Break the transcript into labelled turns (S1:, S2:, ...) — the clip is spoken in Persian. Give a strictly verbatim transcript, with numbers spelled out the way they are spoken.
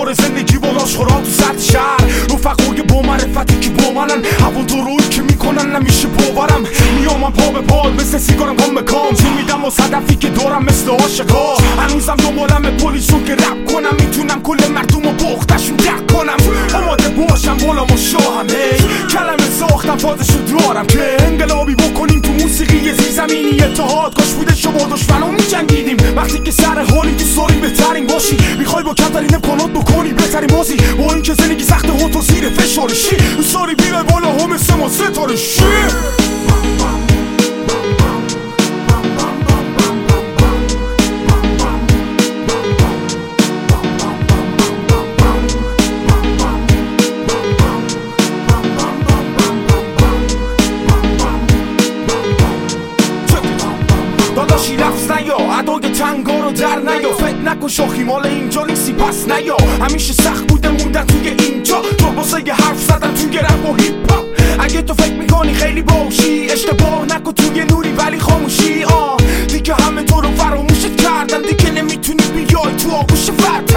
S1: پر زندگی و لاشخورا تو سطح شهر، رفقای با معرفتی که با منن، هوا درویی که میکنن نمیشه باورم. میامم پا به پا مثل سیگارم گام به کام، تیم میدم و صدفی که دارم مثل عاشقا. هنوزم دنبالم پلیسون که رپ کنم، میتونم کل مردم و بختشون دق کنم. آماده باشم بالام و شاهم، هی کلمه ساختم فازشو دارم که انقلابی بکنیم تو موسیقی زیرزمینی. اتحاد کاش بوده شما دشمنو میجنگیدیم. وقتی که سر حالی تو ساری بهترین باشی، میخوای با کمترین امکانات بکنی بهترین بازی. با اینکه زندگی سخته ها تو زیر فشارشی، ساری بیای بالا هم مثل ما ستارشی. داداشی لفظ نیا، ادای تنگا رو در نیا، فکر نکن شاخی مال اینجا نیستی پس نیا. همیشه سخت بوده موندن توی اینجا، تو واسه یه حرف زدن توی رپ و هیپ هاپ. اگه تو فکر میکنی خیلی باهوشی، اشتباه نکن توی نوری ولی خاموشی. آه دیگه همه تو رو فراموشت کردن، دیگه نمیتونی بیای تو آغوش فرد.